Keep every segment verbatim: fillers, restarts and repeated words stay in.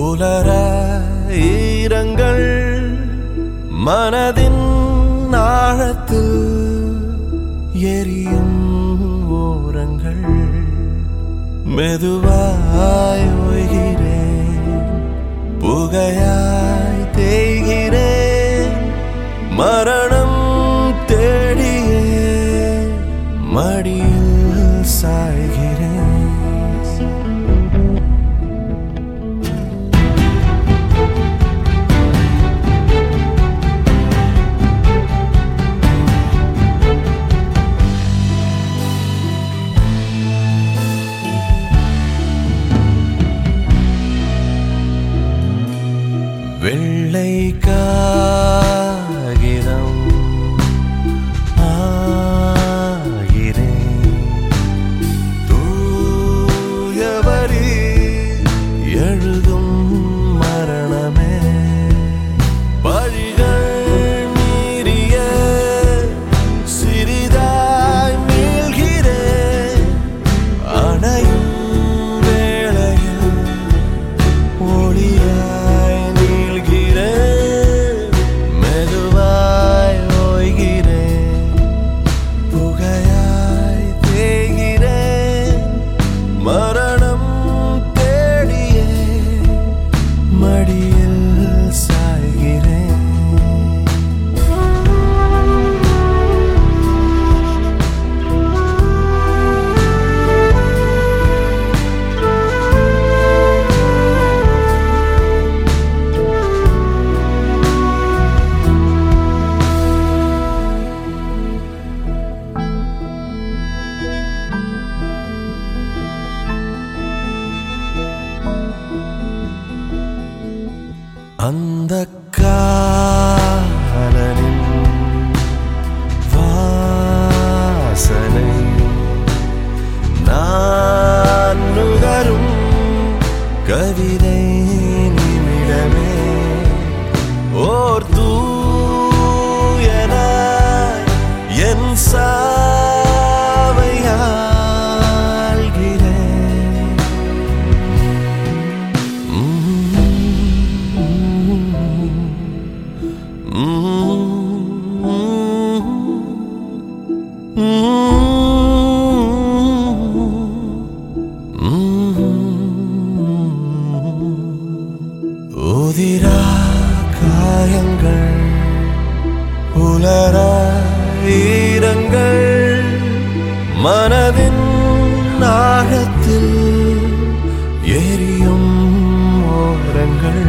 புலர ஈரங்கள் மனதின் ஆழத்தில் எரியும் ஓரங்கள் மெதுவாய் ஓய்கிறேன் புகையாய் தேய்கிறேன் மரணம் தேடியே மடியில் சாய்கிறேன் வெள்ளை காகிதம் ஆகிறேன் தூயவரி எழுதும் மரணமே பழிகள் மீறிய சிறிதாய் மீள்கிறேன் அணையும் வேளையில் ஒளியாய் மரணம் தேடியே மடியில் சாய்கிறேன் அந்த காலனின் வாசனை நான் நுகரும் கவிதை நிமிடமே ஓர் தூயனாய் என் சாவையாள்கிறேன் உதிரா காயங்கள் உலர ஈரங்கள் மனதின் ஆழத்தில் எரியும் ஓரங்கள்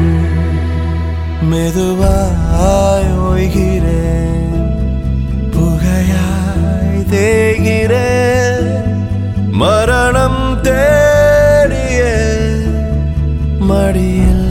மெதுவாய் ஓய்கிறேன் புகையாய் தேய்கிறேன் மரணம் தேடியே மடியில்